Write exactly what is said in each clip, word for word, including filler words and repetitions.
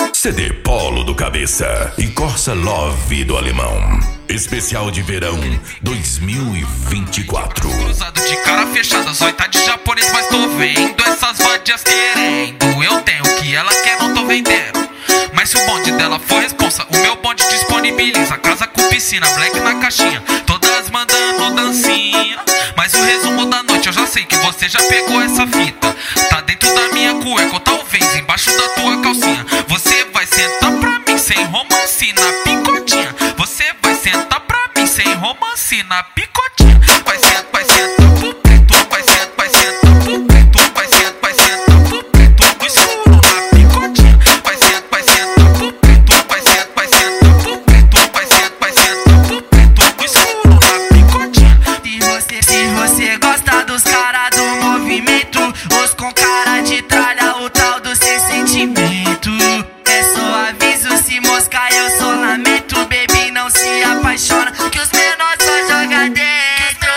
C D Polo do Cabeça e Corsa Love do Alemão. Especial de verão dois mil e vinte e quatro. Cruzado de cara fechada, zói tá de japonês, mas tô vendo essas vadias querendo. Eu tenho o que ela quer, não tô vendendo. Mas se o bonde dela for responsa, o meu bonde disponibiliza casa com piscina, black na caixinha, todas mandando dancinha. Mas o resumo da noite eu já sei que você já pegou essa fita. Tá dentro da minha cueca ou talvez embaixo da tua calcinha. Você vai sentar pra mim sem romance na picotinha. Você vai sentar pra mim sem romance na picotinha. Vai sentar, vai sentar pro preto, vai sentar, vai sentar pro preto, vai sentar, vai sentar pro preto no escuro na picotinha. Vai sentar, vai sentar pro preto, vai sentar, vai sentar pro preto, vai sentar, vai sentar pro preto no escuro na picotinha. Se você, se você gosta dos caras do movimento, os com cara de tralha, o tal do sem sentimento. É só aviso, se moscar eu só lamento. Baby, não se apaixona, que os menores só jogam dentro.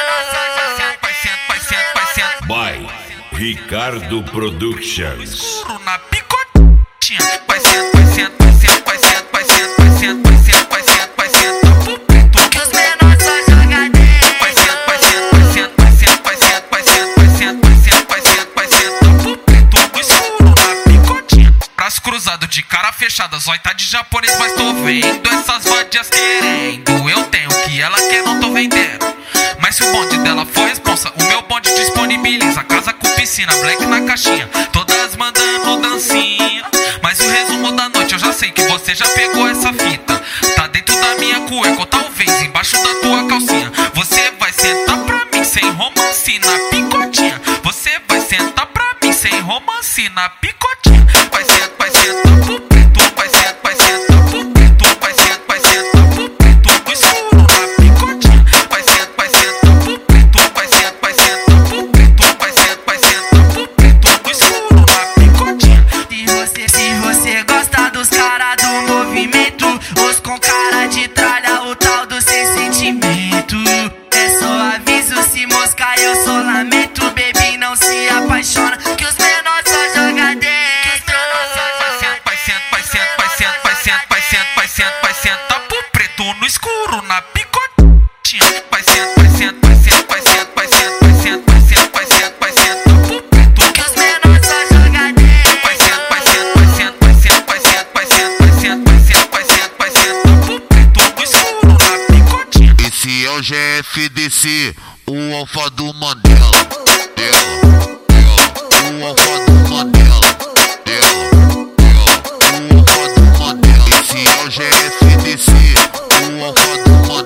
Vai sentar, vai sentar, vai sentar. By Ricardo Productions. Escuro na picotinha. Vai sentar, vai sentar, vai sentar, vai sentar, vai sentar, vai sentar, vai sentar, vai sentar, vai sentar pro preto, Que os menores só jogam dentro. vai sentar, vai sentar, vai sentar, vai sentar, vai sentar, vai sentar, vai sentar, vai sentar, vai sentar, vai sentar pro preto no escuro na picotinha. Braço cruzado de cara fechada, zói tá de japonês, mas tô vendo essas vadias querendo. Eu tenho o que ela quer, não tô vendendo. Mas se o bonde dela for responsa, o meu bonde disponibiliza casa com piscina, black na caixinha, todas mandando dancinha. Mas o resumo da noite eu já sei que você já pegou essa fita. Tá dentro da minha cueca ou talvez embaixo da tua calcinha. Você vai sentar pra mim sem romance na picotinha. Você vai sentar pra mim sem romance na picotinha. Vai sentar, vai sentar pro preto, vai sentar, vai sentar pro preto, vai sentar, vai sentar pro preto no escuro na picotinha. Vai sentar, vai sentar pro preto, vai sentar, vai sentar pro preto, vai sentar, vai sentar pro preto no escuro na picotinha. Se você, se você gosta dos caras do movimento, os com cara de tralha, o tal do sem sentimento. É só aviso, se moscar eu só lamento. Baby, não se apaixona, que os menores só jogam dentro. Vai sentar, vai sentar, vai sentar, vai sentar, vai sentar, vai sentar, vai sentar, vai sentar pro preto no escuro na picotinha. Vai sentar, vai sentar, vai sentar, vai sentar, vai sentar, vai sentar, vai sentar, vai sentar, vai sentar pro preto. Que os menores só jogam dentro. Vai sentar, vai sentar, vai sentar, vai sentar, vai sentar, vai sentar, vai sentar, vai sentar, vai sentar, vai sentar pro preto no escuro na picotinha. Esse é o G F D C, o alfa do Mandela. Dela, dela, o alfa do Mandela. Dela, dela, o alfa do Mandela. Esse é o G F D C, o alfa do Mandela.